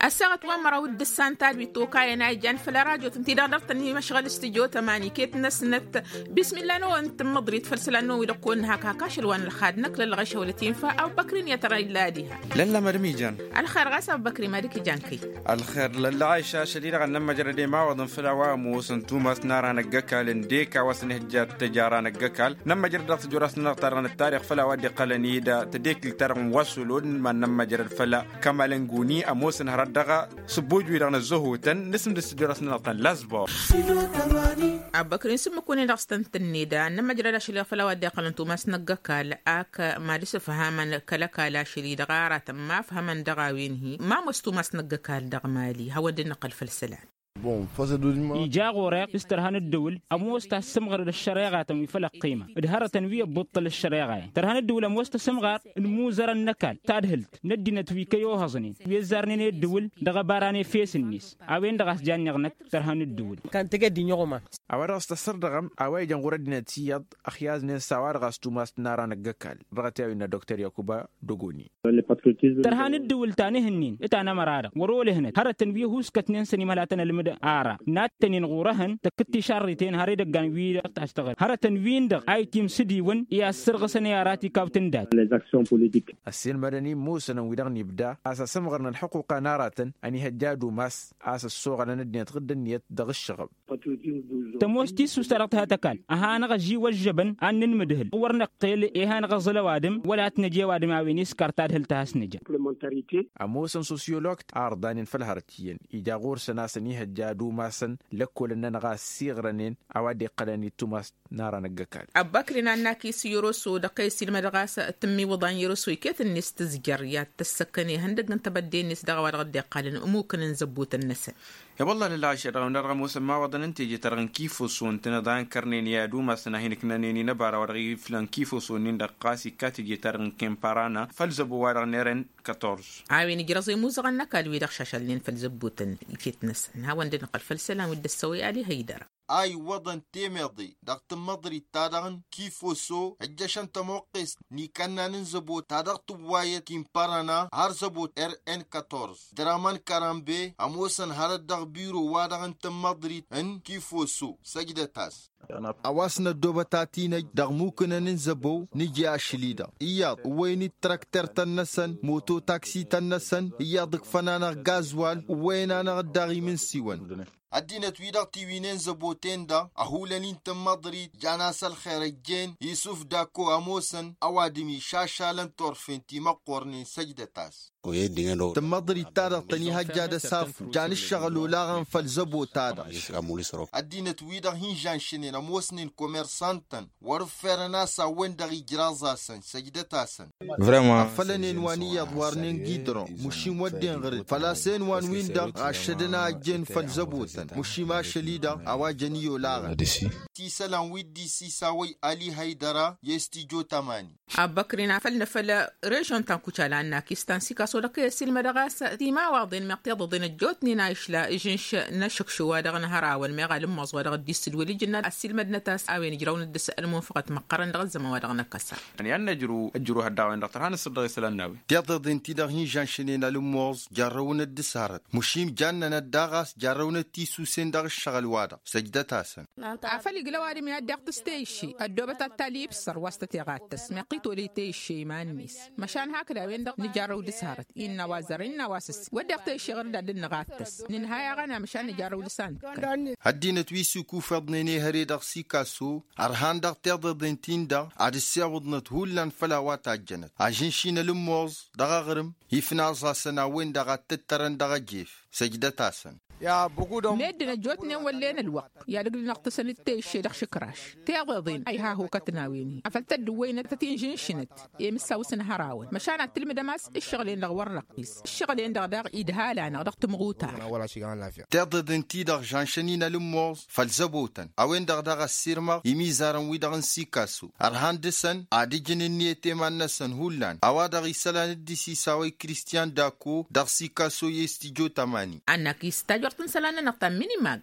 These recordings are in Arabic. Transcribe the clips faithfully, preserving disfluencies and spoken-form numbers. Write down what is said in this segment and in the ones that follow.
الساعة ومرة ود السانتال بيتوكا يناي جان فلا راجو تنتي دارت اني مشغل استديو تماني كيت نسنت بسم الله نو انت مضري تفرسل انه يلقون هكا كاشلوان الخادنك للغش ولتين فا او بكرين يترى لاديها للا مرمي جان الخير غاسب بكري مالك جانكي الخير للا عايشة شديدة غن لما جردي ما وضن فلا واموس انتوماس نارا نقاكال انديكا وسنهجات تجارة نقاكال لما جردت جرس نغترن التاريخ فلا ودي قلني دا تديك الترم وصلون من لما جرد فلا كمالنغوني اموس نهرد دغا سبوج ويران الزهوتن نسم دس جرسنا نطن لازبو عبكرين سم كوني داستن تنيدا نما جرا شلي فلا ودي قلنتو ماس نغكال اك ما لس فهمن كلكا لا شلي دغارا ما فهمن دغاوينهي ما مستو ماس نغكال دغمالي هو دي نقل فلسلان بون فاسدودما يجاغو ريق استرهان الدول اموستا سمغر الشريغه تم فلق قيمه ادهره تنويه بطل الشريغه ترهان الدول اموستا سمغر الموزر النكال تادهلت ندينا توي كيو هزني بيزارني الدول دغ باراني فيس النيس اوين دغ جان يغنك ترهان الدول كان تجدي نيوما اوار استصر دغم اوي جنغور دينتياد اخياز نين سوار غاستو ماس نارا نغكال رغتاوي ان دكتور يعقوبا دوغوني ترهان الدول تاني هنين اتانا مراره ورول هنا هره تنويه هوسكتنين سني ملاتنا آرا ناتنين غورهن تكتي شارتين هاري دغان وي تاشتغل هارا تنوين دغ اي تيم سدي ون يا سرغ سنياراتي كابتن دات لي زاكسيون بوليتيك السيل مدني موسى ويدغني بدا اساس مغرنا الحقوق ناراتن اني هجادو ماس اساس السوق لندني تغدنيت دغ الشغب تموستي سوسترتها تكال اهانا غجي والجبن ان نمدهل ورنا قيل ايهان غزل وادم ولا تنجي وادم اوينيس كارتاد هلتاس نجا اموسن سوسيولوج اردان فالهرتين ايجا غور سناسني هجادو ماسن لكل اننا سيغرنين اوادي قلني توماس نارا نغكال ابكرنا انك سيروسو دقيسي المدغاس تمي وضان يروسو كيت الناس تزجر يا تسكني هندق انت بدي الناس دغ ورغدي قالن ممكن نزبوت الناس يا والله لله شيء نرغم موسما وضن انت جترن كيفوسو انت ندان كرنين يا دوما سنهينك نني نبار ورغي فلان كيفوسو نين دقاسي كاتجي ترن كيمبارانا فلزبو ورنيرن أربعطعش عاوين جرزي موزغ النكال ويدخ شاشلين فلزبوتن كيتنس هاون دي نقل فلسلام ودسوي علي هيدر اي وضن تيمضي دقت مضري تادغن كيفوسو اجشان تموقس ني كنا ننزبو تادغت وايد كيم بارانا هرزبو ار ان أربعطعش درامان كارامبي اموسن هردغ بيرو وادغن تمضري ان كيفوسو سجدتاس أواسنا دوبتاتينا دغموكنا ننزبو نجي أشليدا إياد ويني تراكتر تنسن موتو تاكسي تنسن إيادك فنانا غازوال وينانا غداغي من سيوان الدينة ويدغ تيوينين زبوتين دا أهولانين تمضري جاناس الخيرجين يوسف داكو أموسن أوادمي شاشالن طرفين تيما قورنين سجدتاس تمضري تادا تني هجادة سافو جان الشغلو لاغن فالزبو تادا الدينة ويدغ هين جان شنين أموسنين كوميرسانتن ورفرناسا وين دغي جرازاسن سجدتاسن فلنين واني يضوارنين جيدرون مشي مودين غرد فلاسين وان وين دغ عشدنا جين فالزبوتن مشي ما شليدا أواجنيو لاغن تيسالان ويدي سيساوي علي هيدرا يستيجو تماني أبكرنا فلنا فلا ريجون تنكوشالا ناكستان سيكاسو لكي يسيل مدغاس تيما واضين مقتض ضين الجوتني نايشلا جنش نشكشوا دغن هراول ميغال مزوا دغ ديس الولي جنا السيل مدنتاس اوين جراون الدس المنفقه مقرن دغ زما دغ نكسر يعني ان نجرو اجرو هداوين دكتور هانس الصدغ سلناوي تيض انت دغ جانشنين الموز جرون الدسارت مشيم جنن الدغاس جرون التيسو سين دغ الشغل وادا سجدتاسن عفلي قلواري من الدغ تستيشي الدوبه التاليب سر وسط غاتس مقيتو ليتيشي مانيس مشان هكذا وين دغ نجرو دسارت إن وازرين واسس ودقت الشغل دا دن غاتس نهاية غنا مشان نجارو لسان هدينا تويسو كوفضنيني هري دغ سيكاسو أرهان دغ تيض دنتين دغ عاد السياوضنا تهولان فلاوات عجنت عجنشين لموز دغ غرم يفنا زاسنا وين دغ تترن دغ جيف سجدتاسن يا بقودهم ميدنا جوتنا ولينا الوقت يا لقل نقتصن التيشي دغ شكراش تيغضين أي ها هو كتناويني أفلت دوينة تتين شنت يمساوسن هراون مشان التلم دماس الشغلين دغ ورقيس الشغلين دغ دغ إدهالا دغ تمغوتا ولا شيء عن لافيا تيض انتي دغ جانشنين لموز فالزبوتن أوين دغ دغ السيرما يميزارن ويدغن سيكاسو أرهان دسن عادي جنيني تيمان نسن هولان أوا دغ يسالان الدسي ساوي كريستيان داكو دغ سيكاسو يستيجو تماني أنك يستجرتن سلانا نقطة ميني ماك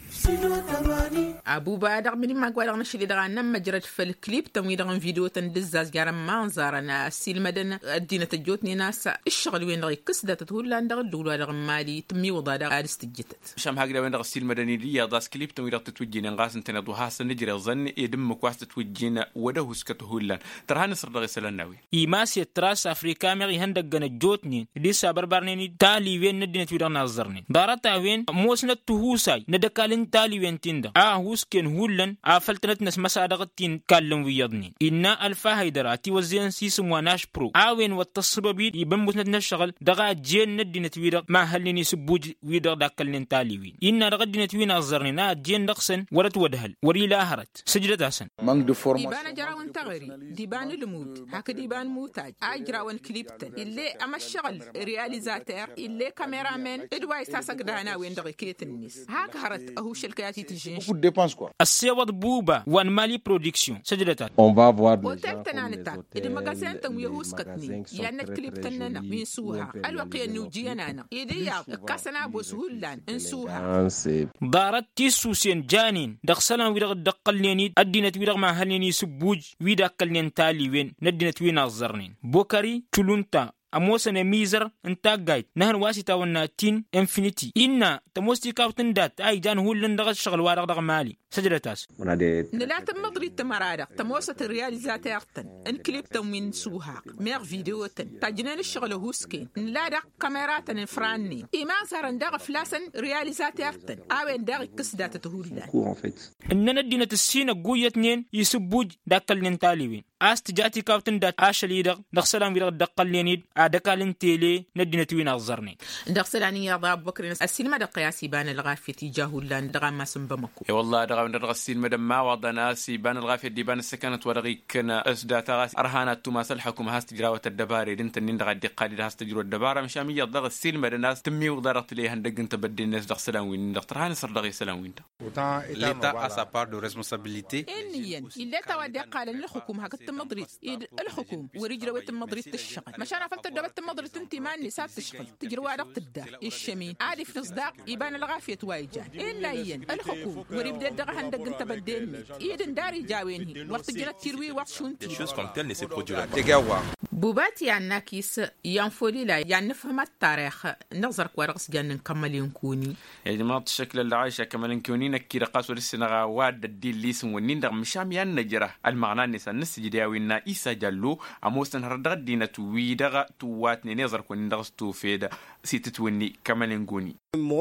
أبو بادر من ما قال أنا شلي دغنا مجرد في الكليب تموي دغن فيديو تندزاز جارم منظرنا السيل مدن الدينة تجوتني ناس الشغل وين رغي كسدة تقول لان دغ الدولة دغ مالي تمي وضع دغ استجتت شام هاجر وين دغ السيل مدني ليا داس كليب تموي دغ تتوجين نقاس انتنا دوها سنجري ظن يدم كواس تتوجين وده سكته لان ترهان صر دغ سلناوي إيماس يتراس أفريقيا مغي هندق جن جوتني لسه بربرني تالي وين ندينة ويدا نظرني دارتا وين موسنا تهوساي ندكالين تالي وين تندا آهوس كن هولن آفلتنت نس مسادقتين كلم ويضني إنا الفا هيدراتي وزين سيسم وناش برو آوين والتصببيد يبنبوتنا نشغل دغا جين ندينة ويدا ما هلني سبوج ويدا داكالين تالي وين إنا دغا دينة وين أظرني نا جين دقسن ورت ودهل وريلا هرت سجدت أسن ديبان جراون تغري ديبان الموت هك ديبان موتاج أجراون كليبتن اللي أما الشغل رياليزاتير اللي كاميرامن إدواي ساسك دانا وين دغي كيت الناس هاك هرت أهو شلكياتي تجيش السيوات بوبا وان مالي برودكسيون سجلتها on va voir وتر تنانتا إذا مجازين تم يهوس كتني يعني الكليب تننا من سوها الوقية نوجينا أنا إذا كاسنا بسهولان انسوها دارت تيسوسين جانين دخسنا ويدغ دقلني الدينة ويدغ ما هلني سبوج ويدغ قلني تالي وين ندينة وين الزرنين بوكاري تلونتا أموسنا ميزر انتا جايد نهر واسطة والناتين انفينيتي إنا تموستي كاوتن دات أي جان هو لندغ الشغل وارغ دغ مالي سجلتاس نلا تمضري التمرارة تموسط الرياليزاتيرتن انكليب تموين سوها مير فيديوتن تاجنين الشغل هوسكين نلا دغ كاميرات نفراني إما سارن دغ فلاسن رياليزاتيرتن أوين دغ كسدات تهولان إننا دينة السينة قوية اتنين يسبوج داكال ننتالي وين أستجاتي كاوتن دات آشالي دغ دغسلام ويدغ دقال لينيد أدكالن تيلي ندينة وين أغزرني دغسلاني يا ضاب بكرين السينما دغ قياسي بان الغافية تجاهو لان دغ ما سنبمكو يا والله دغ من دغ السينما ما وضنا سيبان الغافية ديبان السكنت ورغي كنا أسداتا أرهانات توماس الحكومة هاست جراوة الدباري دنت نين دغ الدقالي دغ هاست جرو الدبارة مشامية دغ السينما الناس تمي وضرت ليه هندق انت بدي الناس دغ سلام وين دغ ترهان صار دغ سلام وين l'État a sa part de responsabilité. إنيا إلا تودي قال الحكومة هكذا تمضري الحكومة ورجلوا تمضري الشغل مشان عفلت دبت تمضري تنتي ما النساء تشغل تجروا على تبدا الشمين عارف نصداق يبان الغافية وايجان إلا ين الحكومة وريبدا دغ هندق انت بدين يدن داري جاوينه وقت جنات تروي وقت شونتي Des choses comme telles ne se produiront. بوبات يعني ناكيس ينفولي لا يعني نفهم التاريخ نظرك ورقص جان نكمل ينكوني يا جماعة الشكل اللي عايشة كمان نكوني نكير قاس ورسنا واد الدين ليسم ونين دغ مشام ين نجرة المعنى نسا نس جداوينا إيسا جلو أموسن هردغ دينا توي دغ تواتني نظر كوني دغ ستوفيدا سيتتوني كمان نكوني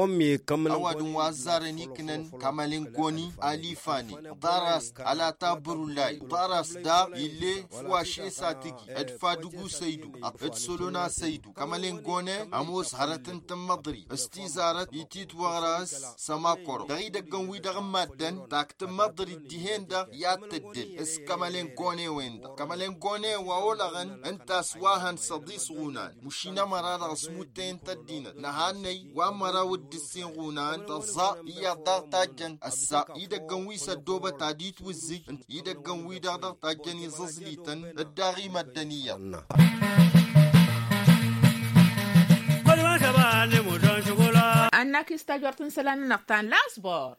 أود وزارني كنن كمالين كوني أليفاني دارس على تابرولاي دارس دا اللي فواشي ساتيكي ادفادوغو سيدو ادسولونا سيدو كمالين كوني أموس هرتن تمضري استيزارت يتيت وغراس سماكورو دغي دقن ويدغ مادن داك تمضري ديهن دا ياتدل اس كمالين كوني وين دا كمالين كوني وأولغن انت سواهن صديس غونان مشينا مرارة سموتين تدينة نهاني وامرا ود السيغونان تظا هي ضغطاجن السا يدقن ويسا دوبة تاديت وزي يدقن ويدا ضغطاجن يززليتن الداغي مدنية أنك استجرتن سلان نقطان لاسبور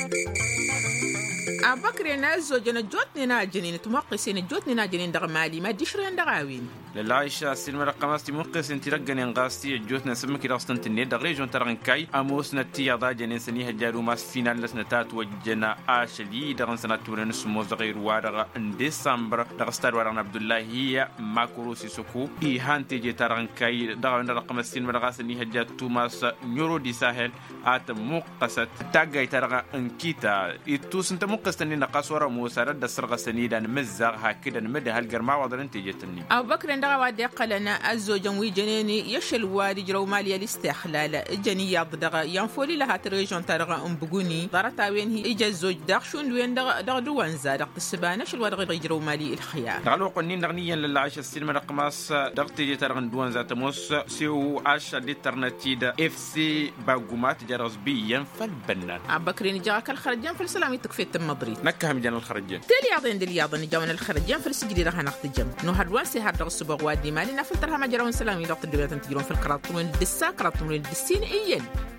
أبكر نازو جن جوتني ناجنين تمقسين جوتني ناجنين دغ مالي ما ديشرين دغاوين للعيشة السينما رقماستي مقس انت رجعني نقاستي جوتنا سمك راستن تني دغ ريجون ترغن كاي اموسنا تي ضا جنين سنيه جارو ماس فينال لسنتات وجنا اشلي دغن سناتور نسمو غير وارغ ان ديسمبر دغ ستار ورغن عبد الله هي ماكروسي سكو اي هانتي جي ترغن كاي دغ رقم السينما رغاسني هجات توماس نيورو دي ساحل ات مقست تاغاي ترغ انكيتا يتوس انت مقستني نقاس ورا موسى رد السرغ سنيدان مزغ هكذا مد هالجرما وضل انت جتني أبو بكر دغا وادي قلنا الزوجن ويجنيني يشل وادي جرو مالي الاستحلال جنيه دغا ينفولي لها تريجون ترغا ام بغوني ضرتا وين هي اجا الزوج داخشون وين دغ دغ دوان زاد السبانه شل وادي جرو مالي الخيار قالوا قنين نغنيا للعيش السينما رقماس دغتي ترغن دوان زات موس سيو اش ديترنتيد اف سي باغومات جرز بيا فالبنان أبو بكر جاك الخرجان في السلام يتكفي مضري نكهم جن الخرجان تلي عضين دل ياضن جاون الخرجان في السجدي راه نختجم نو هرواسي هاد الصبغ وادي مالنا فلترها ما جراون سلام يضغط الدولات تجرون في القراطون الدسا قراطون الدسين ايين